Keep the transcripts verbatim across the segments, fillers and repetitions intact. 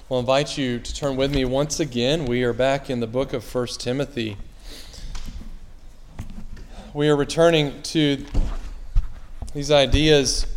I'll invite you to turn with me once again. We are back in the book of First Timothy. We are returning to these ideas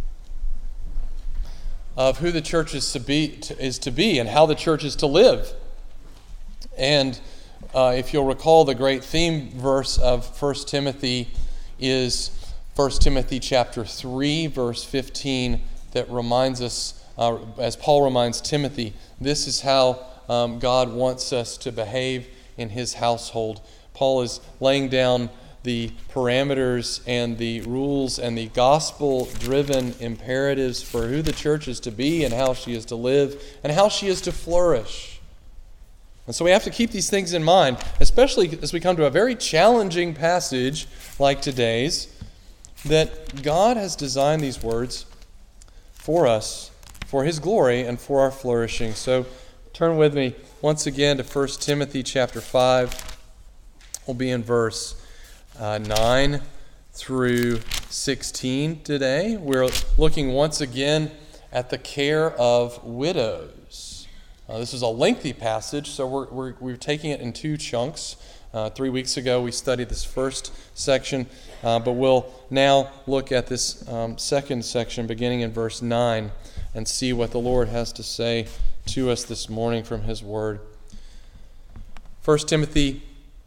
of who the church is to be, to, is to be and how the church is to live. And uh, if you'll recall, the great theme verse of First Timothy is First Timothy chapter three, verse fifteen, that reminds us, uh, as Paul reminds Timothy, this is how um, God wants us to behave in his household. Paul is laying down the parameters and the rules and the gospel-driven imperatives for who the church is to be and how she is to live and how she is to flourish. And so we have to keep these things in mind, especially as we come to a very challenging passage like today's, that God has designed these words for us, for his glory and for our flourishing. So turn with me once again to First Timothy chapter five. We'll be in verse uh, nine through sixteen today. We're looking once again at the care of widows. Uh, this is a lengthy passage, so we're, we're, we're taking it in two chunks. Uh, three weeks ago we studied this first section, uh, but we'll now look at this um, second section beginning in verse nine and see what the Lord has to say to us this morning from his word. First Timothy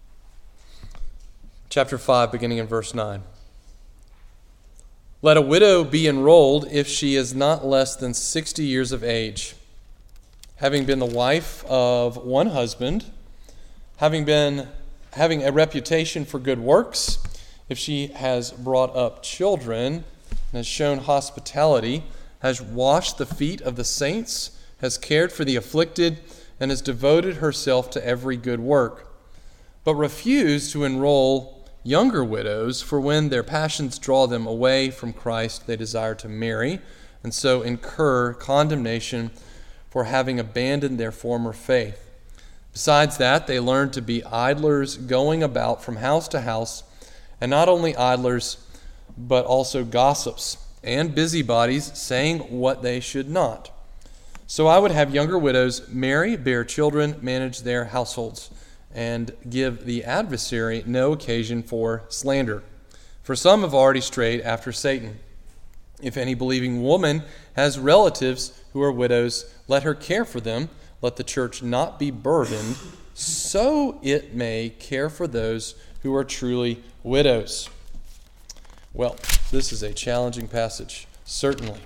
chapter five, beginning in verse nine. Let a widow be enrolled if she is not less than sixty years of age, having been the wife of one husband, having been having a reputation for good works, if she has brought up children and has shown hospitality, has washed the feet of the saints, has cared for the afflicted, and has devoted herself to every good work, but refused to enroll younger widows, for when their passions draw them away from Christ, they desire to marry, and so incur condemnation for having abandoned their former faith. Besides that, they learn to be idlers, going about from house to house, and not only idlers, but also gossips and busybodies, saying what they should not. So I would have younger widows marry, bear children, manage their households, and give the adversary no occasion for slander. For some have already strayed after Satan. If any believing woman has relatives who are widows, let her care for them. Let the church not be burdened, so it may care for those who are truly widows. Well, this is a challenging passage, certainly.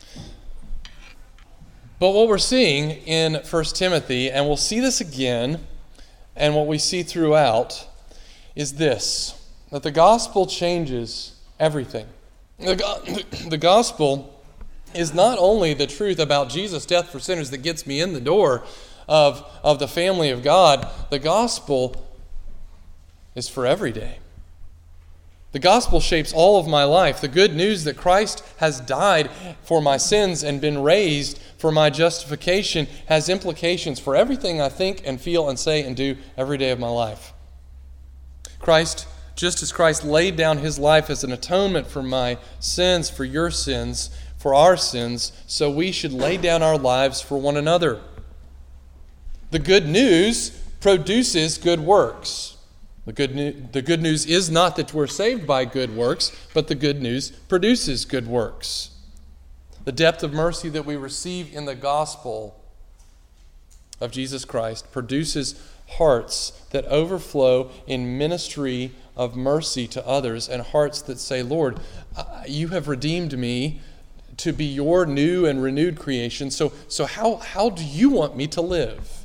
But what we're seeing in First Timothy, and we'll see this again, and what we see throughout, is this, that the gospel changes everything. The, go- the gospel is not only the truth about Jesus' death for sinners that gets me in the door of, of the family of God. The gospel is for every day. The gospel shapes all of my life. The good news that Christ has died for my sins and been raised for my justification has implications for everything I think and feel and say and do every day of my life. Christ, just as Christ laid down his life as an atonement for my sins, for your sins, for our sins, so we should lay down our lives for one another. The good news produces good works. The good, new, the good news is not that we're saved by good works, but the good news produces good works. The depth of mercy that we receive in the gospel of Jesus Christ produces hearts that overflow in ministry of mercy to others, and hearts that say, Lord, you have redeemed me to be your new and renewed creation. So, so how, how do you want me to live?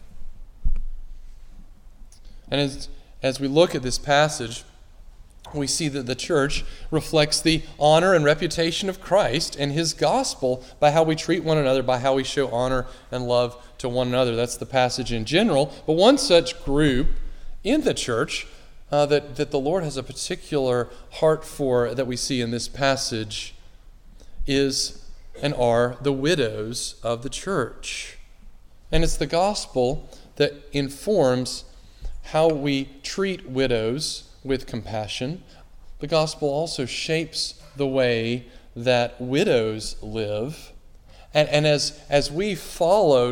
And as, as we look at this passage, we see that the church reflects the honor and reputation of Christ and his gospel by how we treat one another, by how we show honor and love to one another. That's the passage in general. But one such group in the church uh, that, that the Lord has a particular heart for that we see in this passage is and are the widows of the church. And it's the gospel that informs how we treat widows with compassion. The gospel also shapes the way that widows live. And, and as, as we followed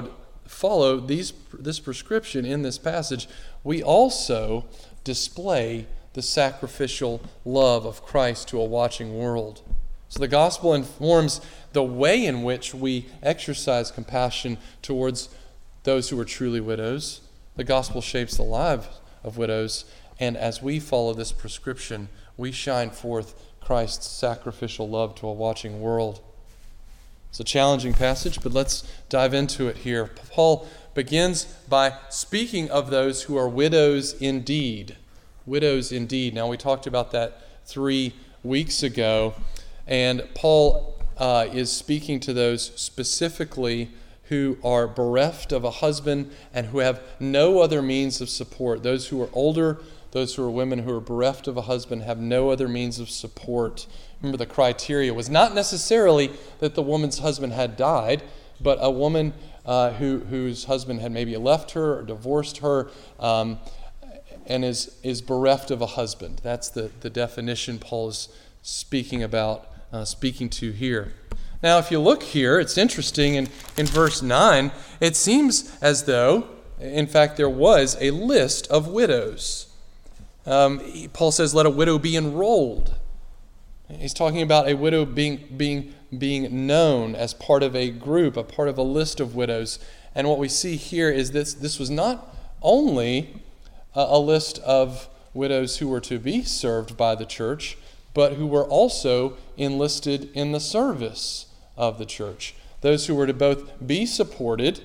follow these this prescription in this passage, we also display the sacrificial love of Christ to a watching world. So the gospel informs the way in which we exercise compassion towards those who are truly widows. The gospel shapes the lives of widows, and as we follow this prescription, we shine forth Christ's sacrificial love to a watching world. It's a challenging passage, but let's dive into it here. Paul begins by speaking of those who are widows indeed. Widows indeed. Now, we talked about that three weeks ago, and Paul uh, is speaking to those specifically who are bereft of a husband and who have no other means of support. Those who are older, those who are women who are bereft of a husband, have no other means of support. Remember, the criteria was not necessarily that the woman's husband had died, but a woman uh, who whose husband had maybe left her or divorced her um, and is is bereft of a husband. That's the, the definition Paul is speaking about, uh, speaking to here. Now, if you look here, it's interesting. In, in verse nine, it seems as though, in fact, there was a list of widows. Um, Paul says, let a widow be enrolled. He's talking about a widow being, being, being known as part of a group, a part of a list of widows. And what we see here is this, this was not only a, a list of widows who were to be served by the church, but who were also enlisted in the service of the church. Those who were to both be supported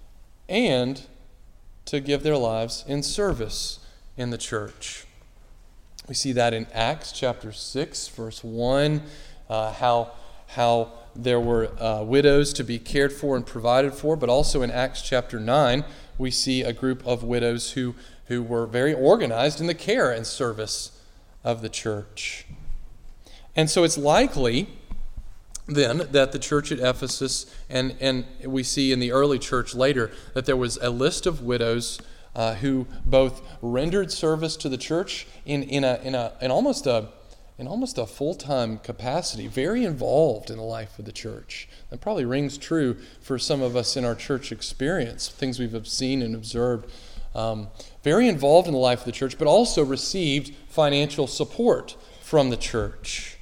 and to give their lives in service in the church. We see that in Acts chapter six, verse one, uh, how, how there were uh, widows to be cared for and provided for, but also in Acts chapter nine, we see a group of widows who, who were very organized in the care and service of the church. And so it's likely then that the church at Ephesus, and, and we see in the early church later, that there was a list of widows uh, who both rendered service to the church in, in, a, in, a, in almost a in almost a full-time capacity, very involved in the life of the church. That probably rings true for some of us in our church experience, things we've seen and observed. Um, very involved in the life of the church, but also received financial support from the church.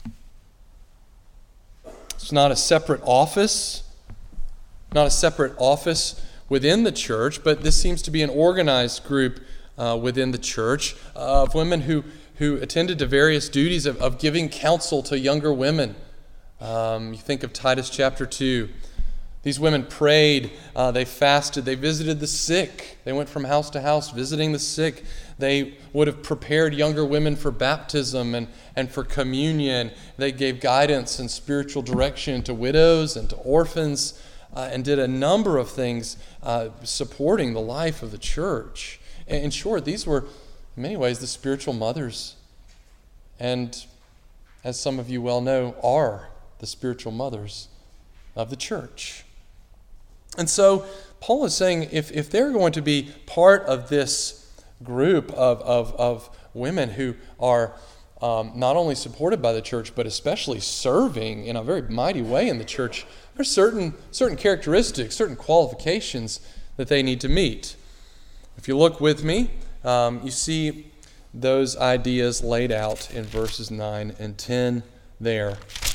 It's not a separate office, not a separate office within the church, but this seems to be an organized group uh, within the church uh, of women who, who attended to various duties of, of giving counsel to younger women. Um, you think of Titus chapter two. These women prayed, uh, they fasted, they visited the sick. They went from house to house visiting the sick. They would have prepared younger women for baptism and, and for communion. They gave guidance and spiritual direction to widows and to orphans uh, and did a number of things uh, supporting the life of the church. In short, these were, in many ways, the spiritual mothers. And as some of you well know, are the spiritual mothers of the church. And so Paul is saying if, if they're going to be part of this group of, of, of women who are um, not only supported by the church, but especially serving in a very mighty way in the church, there's certain, certain characteristics, certain qualifications that they need to meet. If you look with me, um, you see those ideas laid out in verses nine and ten there.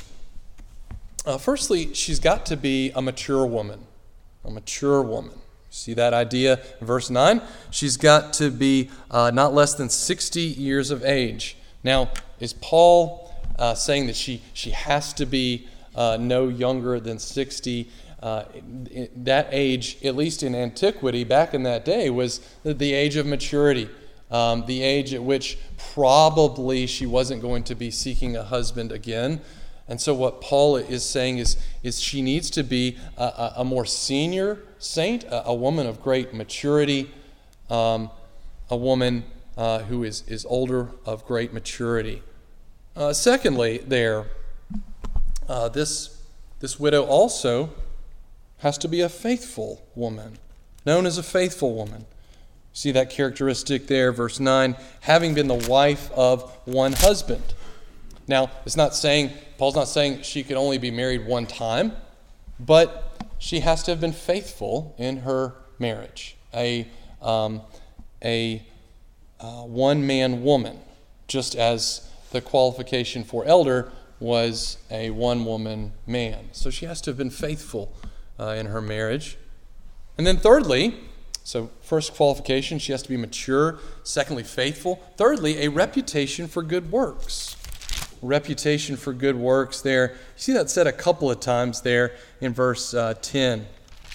Uh, firstly, she's got to be a mature woman. A mature woman. See that idea in verse nine? She's got to be uh, not less than sixty years of age. Now, is Paul uh, saying that she, she has to be uh, no younger than sixty? Uh, that age, at least in antiquity, back in that day, was the age of maturity. Um, the age at which probably she wasn't going to be seeking a husband again. And so what Paul is saying is, is she needs to be a, a, a more senior saint, a, a woman of great maturity, um, a woman uh, who is, is older, of great maturity. Uh, secondly, there, uh, this, this widow also has to be a faithful woman, known as a faithful woman. See that characteristic there, verse nine, having been the wife of one husband. Now, it's not saying, Paul's not saying she could only be married one time, but she has to have been faithful in her marriage. A, um, a uh, one-man woman, just as the qualification for elder was a one-woman man. So she has to have been faithful uh, in her marriage. And then thirdly, so first qualification, she has to be mature. Secondly, faithful. Thirdly, a reputation for good works. Reputation for good works there. You see that said a couple of times there in verse uh, ten.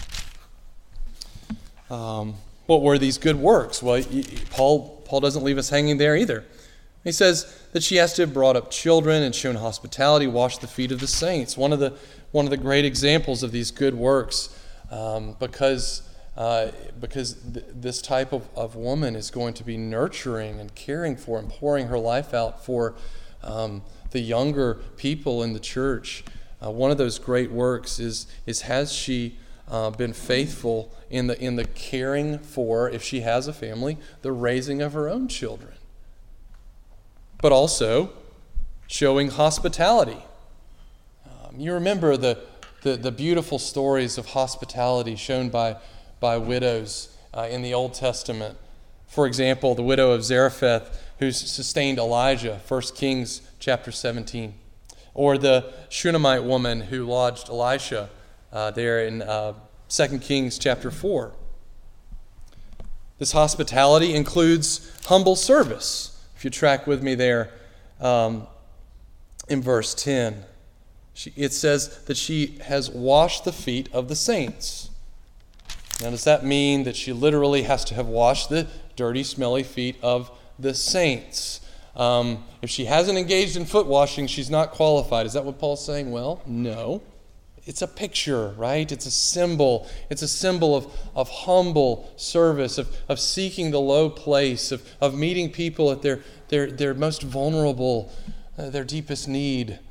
Um, what were these good works? Well, Paul, Paul doesn't leave us hanging there either. He says that she has to have brought up children and shown hospitality, washed the feet of the saints. One of the, one of the great examples of these good works, um, because Uh, because th- this type of, of woman is going to be nurturing and caring for and pouring her life out for um, the younger people in the church. Uh, one of those great works is is has she uh, been faithful in the in the caring for, if she has a family, the raising of her own children, but also showing hospitality. Um, you remember the, the the beautiful stories of hospitality shown by by widows uh, in the Old Testament. For example, the widow of Zarephath who sustained Elijah, First Kings chapter seventeen. Or the Shunammite woman who lodged Elisha uh, there in uh, Second Kings chapter four. This hospitality includes humble service. If you track with me there um, in verse ten, she, it says that she has washed the feet of the saints. Now, does that mean that she literally has to have washed the dirty, smelly feet of the saints? Um, if she hasn't engaged in foot washing, she's not qualified. Is that what Paul's saying? Well, no. It's a picture, right? It's a symbol. It's a symbol of, of humble service, of, of seeking the low place, of, of meeting people at their, their, their most vulnerable, uh, their deepest need.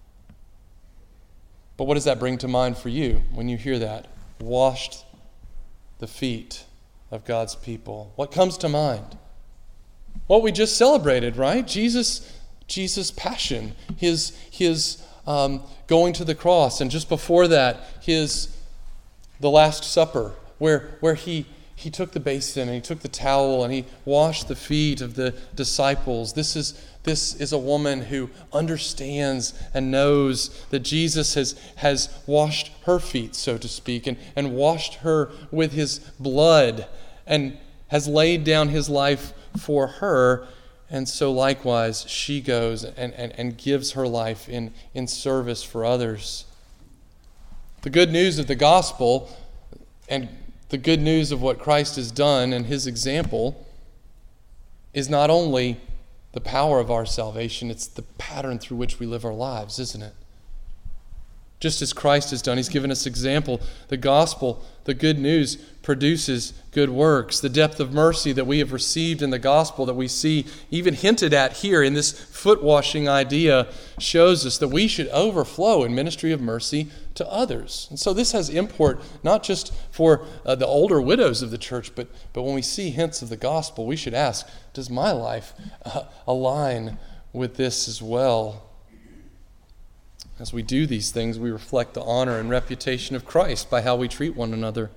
But what does that bring to mind for you when you hear that? Washed the feet of God's people. What comes to mind? What we just celebrated, right? Jesus, Jesus' passion, his his um, going to the cross, and just before that, his the Last Supper, where where he he took the basin and he took the towel and he washed the feet of the disciples. This is This is a woman who understands and knows that Jesus has, has washed her feet, so to speak, and, and washed her with his blood and has laid down his life for her. And so likewise, she goes and, and, and gives her life in, in service for others. The good news of the gospel and the good news of what Christ has done and his example is not only the power of our salvation, it's the pattern through which we live our lives, isn't it? Just as Christ has done, he's given us example. The gospel, the good news, produces good works. The depth of mercy that we have received in the gospel that we see even hinted at here in this foot washing idea shows us that we should overflow in ministry of mercy to others. And so this has import not just for uh, the older widows of the church, but, but when we see hints of the gospel, we should ask, does my life uh, align with this as well? As we do these things, we reflect the honor and reputation of Christ by how we treat one another.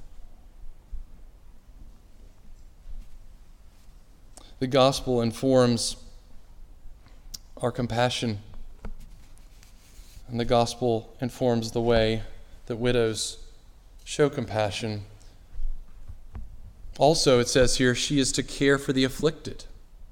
The gospel informs our compassion, and the gospel informs the way that widows show compassion. Also, it says here, she is to care for the afflicted.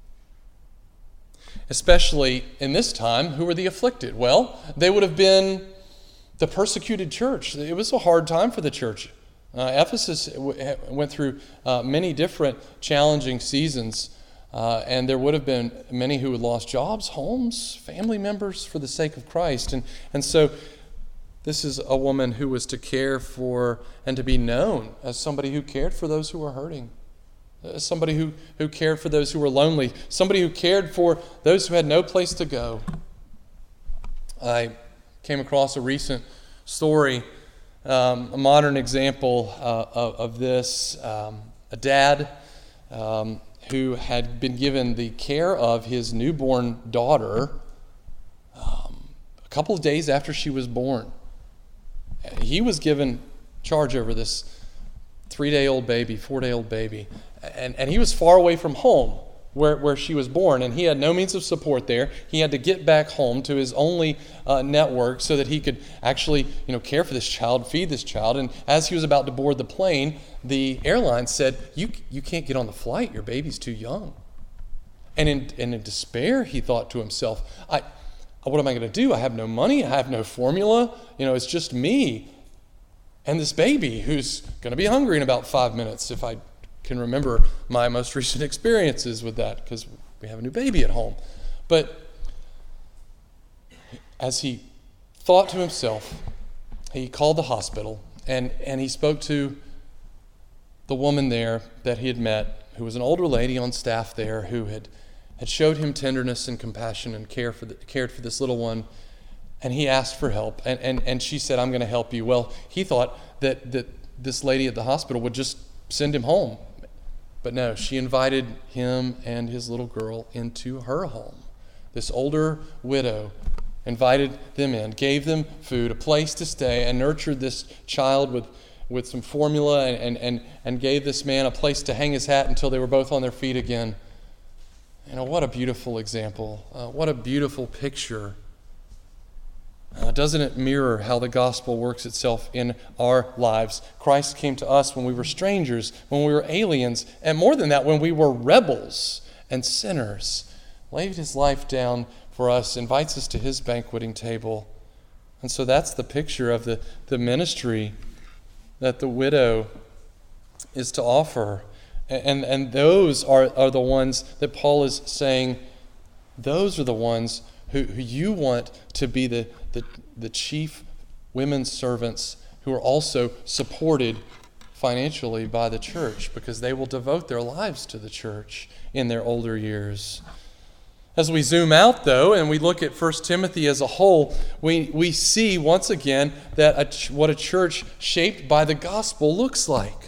Especially in this time, who were the afflicted? Well, they would have been the persecuted church. It was a hard time for the church. Uh, Ephesus w- went through uh, many different challenging seasons, uh, and there would have been many who had lost jobs, homes, family members for the sake of Christ. And, and so this is a woman who was to care for and to be known as somebody who cared for those who were hurting. Somebody who, who cared for those who were lonely. Somebody who cared for those who had no place to go. I came across a recent story, um, a modern example uh, of, of this. Um, a dad um, who had been given the care of his newborn daughter um, a couple of days after she was born. He was given charge over this three-day-old baby, four-day-old baby. And, and he was far away from home where, where she was born, and he had no means of support there. He had to get back home to his only uh, network so that he could actually, you know, care for this child, feed this child. And as he was about to board the plane, the airline said, you, you can't get on the flight. Your baby's too young. And in, and in despair, he thought to himself, I, what am I going to do? I have no money. I have no formula. You know, it's just me and this baby who's going to be hungry in about five minutes, if I can remember my most recent experiences with that, because we have a new baby at home. But as he thought to himself, he called the hospital, and, and he spoke to the woman there that he had met, who was an older lady on staff there, who had, had showed him tenderness and compassion and care for the, cared for this little one. And he asked for help, and, and, and she said, I'm going to help you. Well, he thought that, that this lady at the hospital would just send him home. But no, she invited him and his little girl into her home. This older widow invited them in, gave them food, a place to stay, and nurtured this child with, with some formula, and, and, and gave this man a place to hang his hat until they were both on their feet again. You know, what a beautiful example. Uh, what a beautiful picture. Uh, doesn't it mirror how the gospel works itself in our lives? Christ came to us when we were strangers, when we were aliens, and more than that, when we were rebels and sinners. Laid his life down for us, invites us to his banqueting table. And so that's the picture of the, the ministry that the widow is to offer. And, and those are, are the ones that Paul is saying, those are the ones who, who you want to be the, the, the chief women's servants who are also supported financially by the church, because they will devote their lives to the church in their older years. As we zoom out, though, and we look at First Timothy as a whole, we, we see once again that a ch- what a church shaped by the gospel looks like.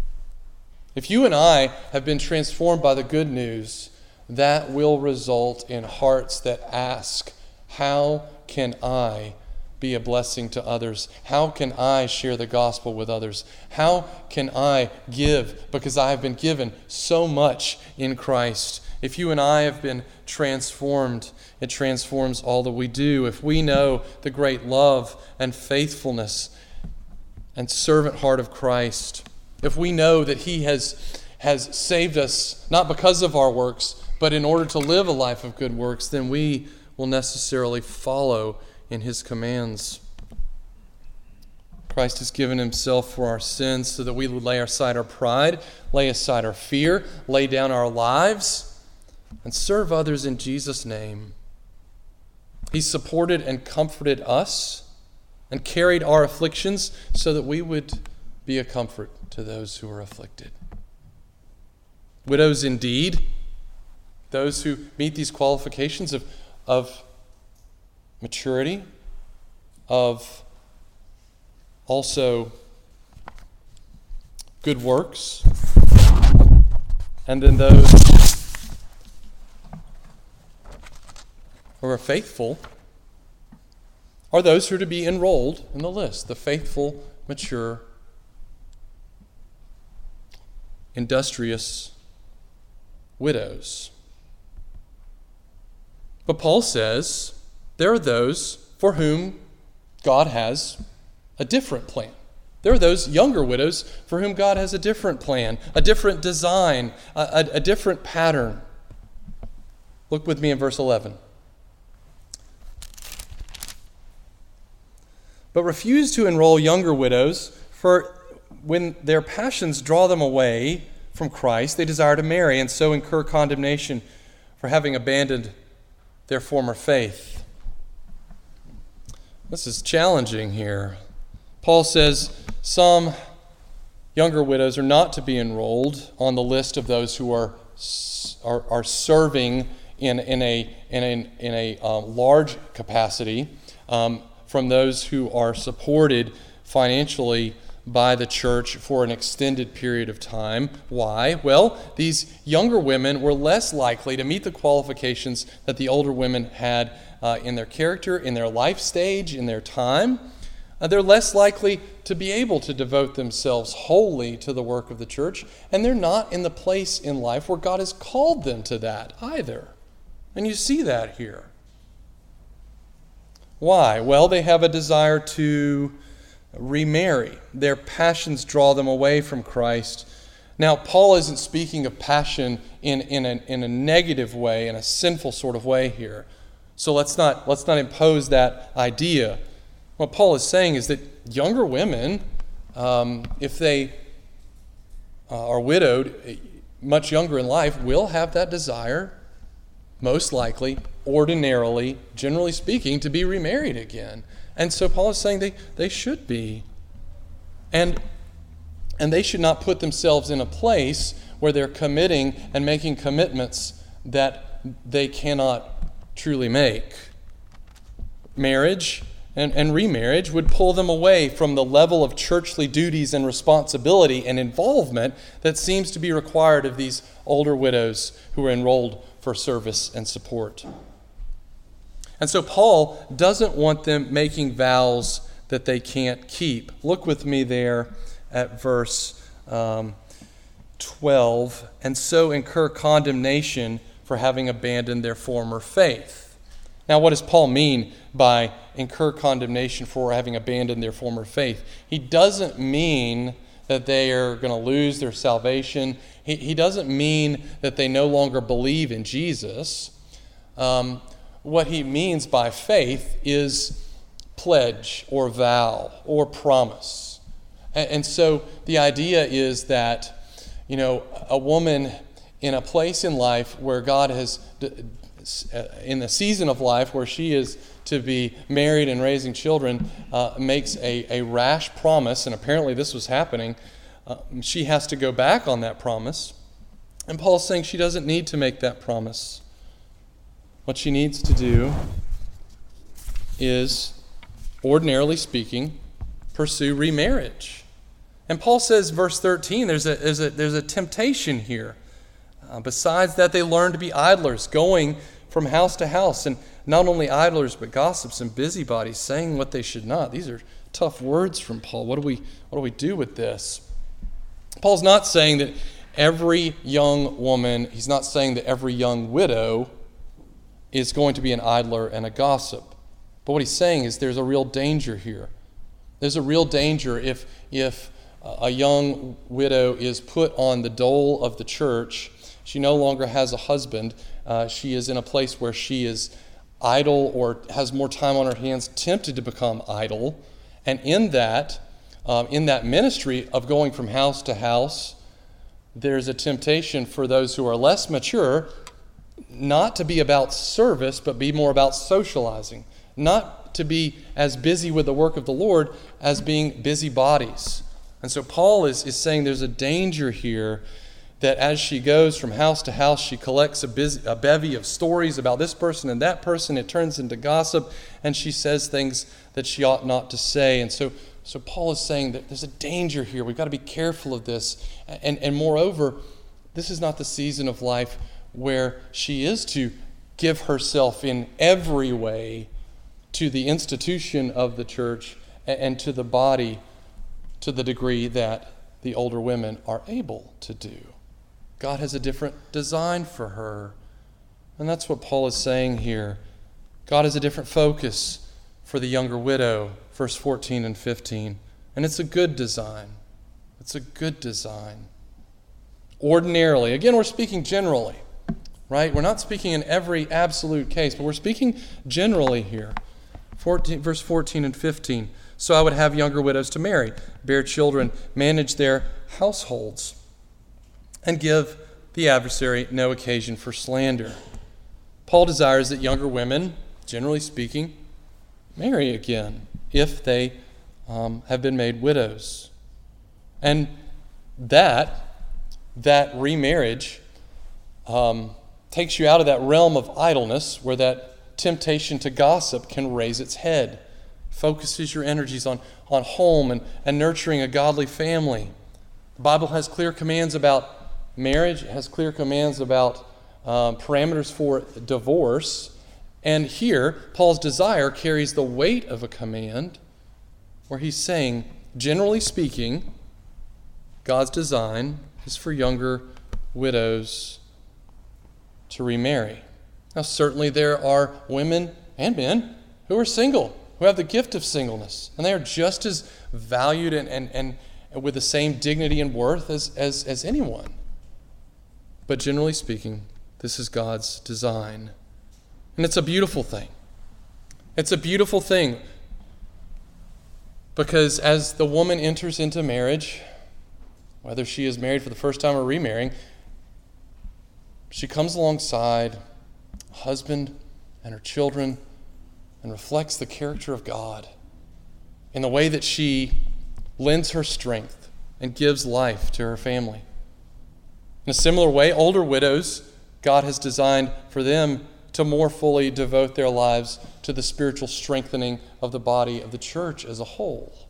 If you and I have been transformed by the good news, that will result in hearts that ask, how can I be a blessing to others? How can I share the gospel with others? How can I give? Because I have been given so much in Christ. If you and I have been transformed, it transforms all that we do. If we know the great love and faithfulness and servant heart of Christ, if we know that he has, has saved us not because of our works, but in order to live a life of good works, then we will necessarily follow in his commands. Christ has given himself for our sins so that we would lay aside our pride, lay aside our fear, lay down our lives, and serve others in Jesus' name. He supported and comforted us and carried our afflictions so that we would be a comfort to those who are afflicted. Widows indeed, those who meet these qualifications of, of maturity, of also good works, and then those who are faithful are those who are to be enrolled in the list, the faithful, mature, industrious widows. But Paul says there are those for whom God has a different plan. There are those younger widows for whom God has a different plan, a different design, a, a, a different pattern. Look with me in verse eleven. But refuse to enroll younger widows, for when their passions draw them away from Christ, they desire to marry and so incur condemnation for having abandoned their former faith. This is challenging here. Paul says some younger widows are not to be enrolled on the list of those who are are, are serving in, in a in a in a um, large capacity um, from those who are supported financially by the church for an extended period of time. Why? Well, these younger women were less likely to meet the qualifications that the older women had uh, in their character, in their life stage, in their time. Uh, they're less likely to be able to devote themselves wholly to the work of the church, and they're not in the place in life where God has called them to that either. And you see that here. Why? Well, they have a desire to remarry. Their passions draw them away from Christ. Now, Paul isn't speaking of passion in, in, a, in a negative way, in a sinful sort of way here. So let's not, let's not impose that idea. What Paul is saying is that younger women, um, if they uh, are widowed, much younger in life, will have that desire, most likely, ordinarily, generally speaking, to be remarried again. And so Paul is saying they, they should be. And, and they should not put themselves in a place where they're committing and making commitments that they cannot truly make. Marriage and, and remarriage would pull them away from the level of churchly duties and responsibility and involvement that seems to be required of these older widows who are enrolled for service and support. And so Paul doesn't want them making vows that they can't keep. Look with me there at verse um, twelve. And so incur condemnation for having abandoned their former faith. Now, what does Paul mean by incur condemnation for having abandoned their former faith? He doesn't mean that they are going to lose their salvation. He, he doesn't mean that they no longer believe in Jesus. Um, what he means by faith is pledge or vow or promise. And, and so the idea is that, you know, a woman in a place in life where God has, in the season of life where she is to be married and raising children, uh, makes a, a rash promise, and apparently this was happening. Uh, she has to go back on that promise. And Paul's saying she doesn't need to make that promise. What she needs to do is, ordinarily speaking, pursue remarriage. And Paul says, verse thirteen, there's a, there's a, there's a temptation here. Uh, besides that, they learn to be idlers, going from house to house, and not only idlers, but gossips and busybodies, saying what they should not. These are tough words from Paul. What do we, what do we do with this? Paul's not saying that every young woman, he's not saying that every young widow is going to be an idler and a gossip. But what he's saying is there's a real danger here. There's a real danger if, if a young widow is put on the dole of the church. She no longer has a husband. Uh, she is in a place where she is idle or has more time on her hands, tempted to become idle. And in that, um, in that ministry of going from house to house, there's a temptation for those who are less mature not to be about service, but be more about socializing. Not to be as busy with the work of the Lord as being busybodies. And so Paul is, is saying there's a danger here that as she goes from house to house, she collects a, busy, a bevy of stories about this person and that person. It turns into gossip, and she says things that she ought not to say. And so, so Paul is saying that there's a danger here. We've got to be careful of this. And, and moreover, this is not the season of life where she is to give herself in every way to the institution of the church and to the body to the degree that the older women are able to do. God has a different design for her. And that's what Paul is saying here. God has a different focus for the younger widow, verse fourteen and fifteen. And it's a good design. It's a good design. Ordinarily, again, we're speaking generally, right? We're not speaking in every absolute case, but we're speaking generally here. fourteen, verse fourteen and fifteen. So I would have younger widows to marry, bear children, manage their households, and give the adversary no occasion for slander. Paul desires that younger women, generally speaking, marry again if they um, have been made widows. And that, that remarriage um, takes you out of that realm of idleness where that temptation to gossip can raise its head. Focuses your energies on, on home and, and nurturing a godly family. The Bible has clear commands about marriage. It has clear commands about um, parameters for divorce. And here, Paul's desire carries the weight of a command where he's saying, generally speaking, God's design is for younger widows to remarry. Now, certainly there are women and men who are single, who have the gift of singleness, and they are just as valued and, and, and with the same dignity and worth as, as, as anyone. But generally speaking, this is God's design. And it's a beautiful thing. It's a beautiful thing because as the woman enters into marriage, whether she is married for the first time or remarrying, she comes alongside a husband and her children and reflects the character of God in the way that she lends her strength and gives life to her family. In a similar way, older widows, God has designed for them to more fully devote their lives to the spiritual strengthening of the body of the church as a whole.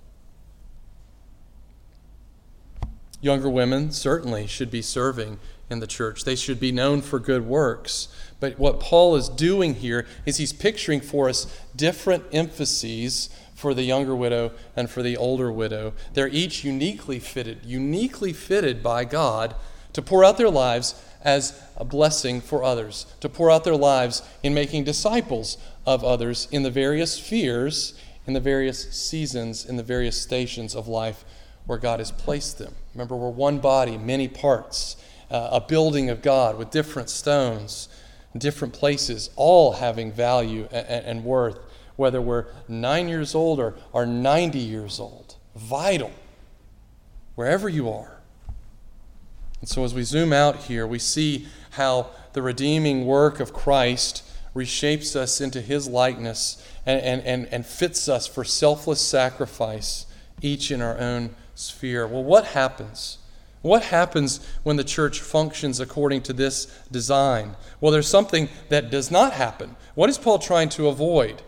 Younger women certainly should be serving in the church. They should be known for good works. But what Paul is doing here is he's picturing for us different emphases for the younger widow and for the older widow. They're each uniquely fitted, uniquely fitted by God to pour out their lives as a blessing for others, to pour out their lives in making disciples of others in the various spheres, in the various seasons, in the various stations of life where God has placed them. Remember, we're one body, many parts, uh, a building of God with different stones, different places, all having value and, and worth, whether we're nine years old or, or ninety years old. Vital, wherever you are. And so as we zoom out here, we see how the redeeming work of Christ reshapes us into his likeness and, and, and, and fits us for selfless sacrifice, each in our own sphere. Well, what happens? What happens when the church functions according to this design? Well, there's something that does not happen. What is Paul trying to avoid?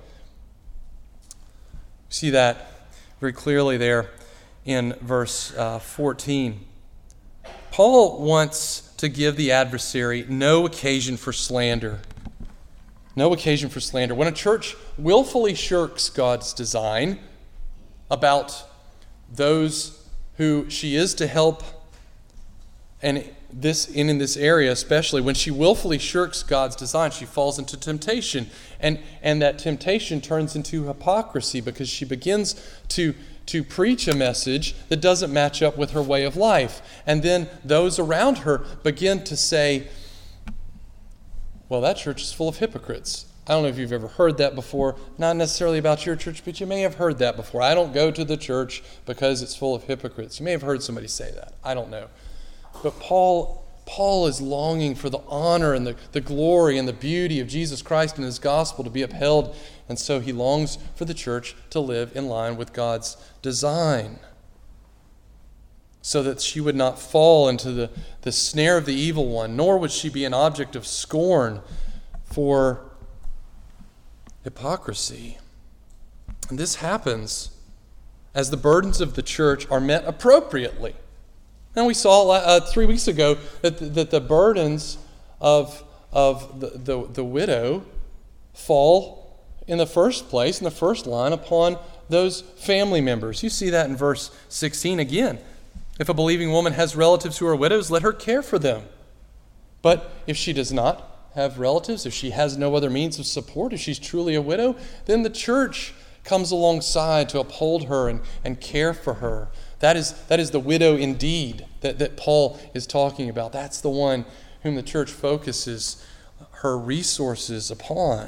See that very clearly there in verse uh, fourteen. Paul wants to give the adversary no occasion for slander. No occasion for slander. When a church willfully shirks God's design about those who she is to help, and this and in this area especially, when she willfully shirks God's design, she falls into temptation. And, and that temptation turns into hypocrisy because she begins to to preach a message that doesn't match up with her way of life. And then those around her begin to say, well, that church is full of hypocrites. I don't know if you've ever heard that before. Not necessarily about your church, but you may have heard that before. I don't go to the church because it's full of hypocrites. You may have heard somebody say that. I don't know. But Paul Paul is longing for the honor and the, the glory and the beauty of Jesus Christ and his gospel to be upheld. And so he longs for the church to live in line with God's design, so that she would not fall into the, the snare of the evil one, nor would she be an object of scorn for hypocrisy. And this happens as the burdens of the church are met appropriately. Now, we saw uh, three weeks ago that the, that the burdens of, of the, the, the widow fall in the first place, in the first line, upon those family members. You see that in verse sixteen again. If a believing woman has relatives who are widows, let her care for them. But if she does not have relatives, if she has no other means of support, if she's truly a widow, then the church comes alongside to uphold her and, and care for her. That is, that is the widow indeed that, that Paul is talking about. That's the one whom the church focuses her resources upon.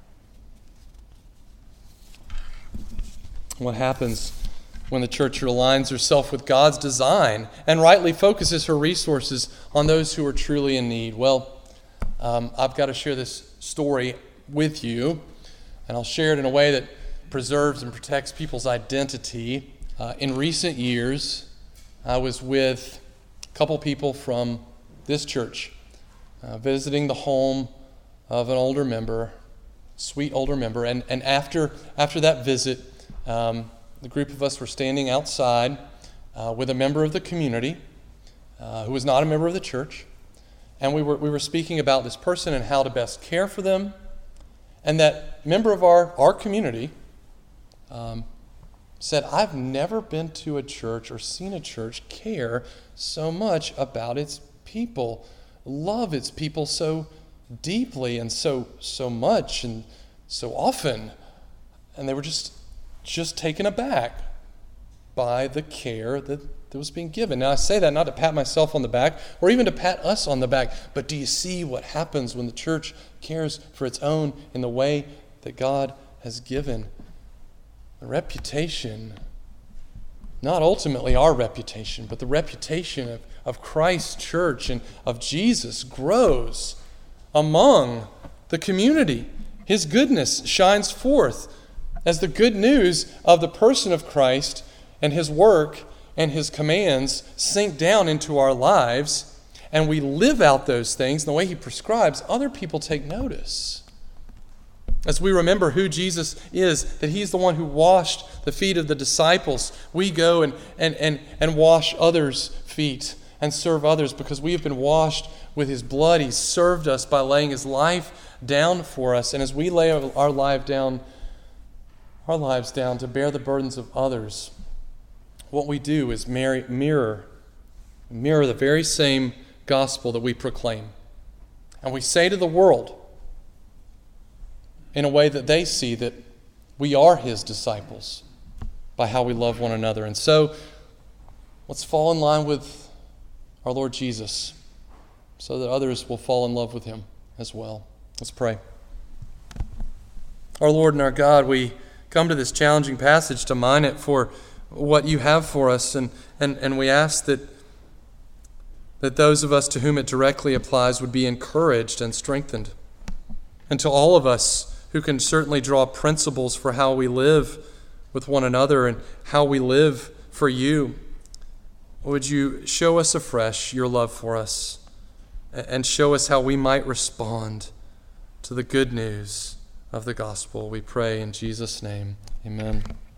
What happens when the church aligns herself with God's design and rightly focuses her resources on those who are truly in need? Well, um, I've got to share this story with you, and I'll share it in a way that preserves and protects people's identity. Uh, in recent years, I was with a couple people from this church uh, visiting the home of an older member, sweet older member, and, and after after that visit, um, the group of us were standing outside uh, with a member of the community uh, who was not a member of the church, and we were we were speaking about this person and how to best care for them, and that member of our, our community um, said, I've never been to a church or seen a church care so much about its people, love its people so deeply and so so much and so often. And they were just just taken aback by the care that, that was being given. Now, I say that not to pat myself on the back or even to pat us on the back, but do you see what happens when the church cares for its own in the way that God has given? The reputation, not ultimately our reputation, but the reputation of, of Christ's church and of Jesus grows among the community. His goodness shines forth as the good news of the person of Christ and his work and his commands sink down into our lives, and we live out those things in the way he prescribes. Other people take notice. As we remember who Jesus is, that he's the one who washed the feet of the disciples, we go and, and, and, and wash others' feet and serve others because we have been washed with his blood. He's served us by laying his life down for us. And as we lay our life down, our lives down to bear the burdens of others, what we do is mirror, mirror, mirror the very same gospel that we proclaim. And we say to the world, in a way that they see that we are his disciples by how we love one another. And so, let's fall in line with our Lord Jesus so that others will fall in love with him as well. Let's pray. Our Lord and our God, we come to this challenging passage to mine it for what you have for us, and, and, and we ask that, that those of us to whom it directly applies would be encouraged and strengthened. And to all of us who can certainly draw principles for how we live with one another and how we live for you, would you show us afresh your love for us and show us how we might respond to the good news of the gospel. We pray in Jesus' name. Amen.